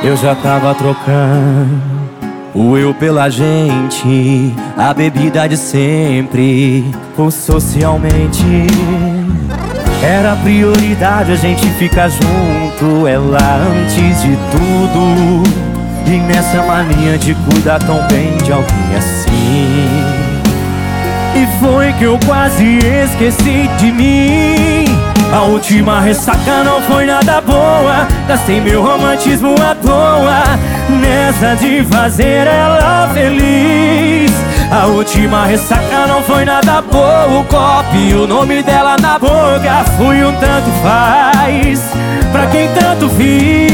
Eu já tava trocando o eu pela gente, a bebida de sempre, o socialmente. Era prioridade a gente ficar junto, ela antes de tudo. E nessa mania de cuidar tão bem de alguém assim. E foi que eu quase esqueci de mim. A última ressaca não foi nada boa, gastei meu romantismo à toa nessa de fazer ela feliz. A última ressaca não foi nada boa, o copo e o nome dela na boca. Fui um tanto faz, pra quem tanto fiz.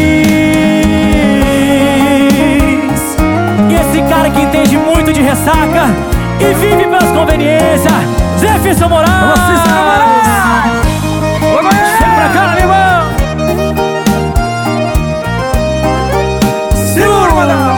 E esse cara que entende muito de ressaca e vive pelas conveniências, Jefferson Moraes. Vocês são maravilhosos. Chega pra cá, meu irmão. Segura, mano.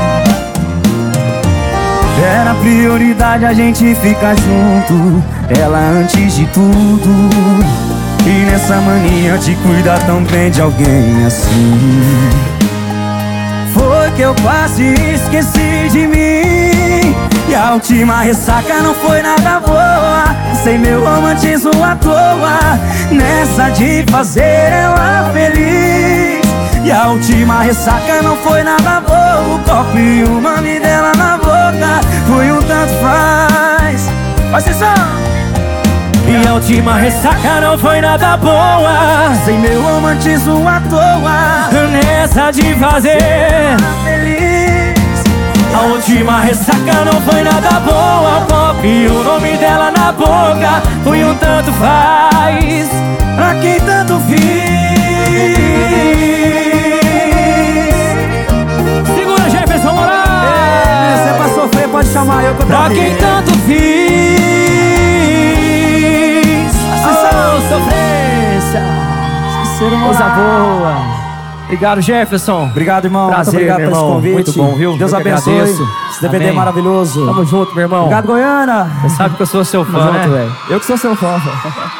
Era prioridade a gente ficar junto, ela antes de tudo. E nessa mania de cuidar tão bem de alguém assim, foi que eu quase esqueci de mim. E a última ressaca não foi nada boa, sem meu romantismo à toa nessa de fazer ela feliz. E a última ressaca não foi nada boa, o copo e o nome dela na boca. Foi um tanto faz. Vai ser só. E a última ressaca não foi nada boa, sem meu romantismo à toa nessa de fazer ela feliz. A última ressaca não foi nada boa, o copo e o nome dela na boca. Foi um tanto faz, pra quem tanto fiz. Segura, Jefferson Moraes. Se é pra sofrer, pode chamar eu que eu pra quem tanto fiz. Oh, sofrência, coisa boa. Obrigado, Jefferson. Obrigado, irmão. Prazer, muito obrigado pelo convite. Muito bom, viu? Deus abençoe. Agradeço. Esse DVD Amém. é maravilhoso. Tamo junto, meu irmão. Obrigado, Goiânia. Você sabe que eu sou seu fã, Tamo né? junto, velho. Eu que sou seu fã, velho.